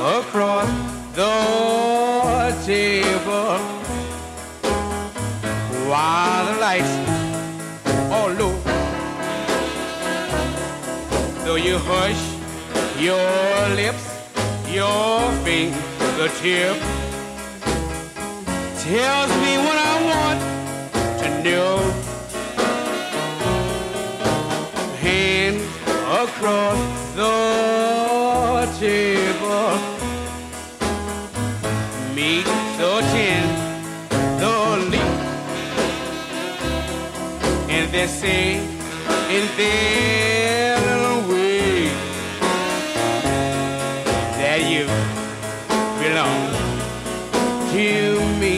across the table while the lights are low. Though you hush your lips, your fingertip tells me what I want to know. Hands across the table, meat so tenderly, and they say in their little way that you belong to me.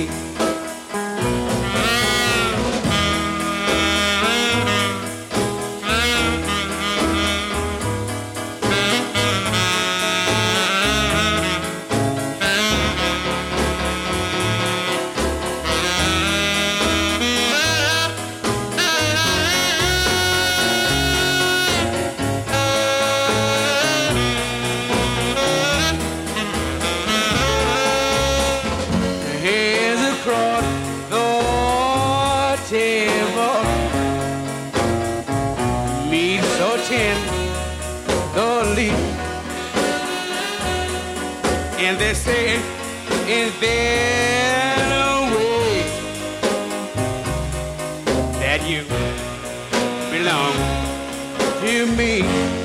Across the table, meat so tenderly, and they say in their way that you belong to me.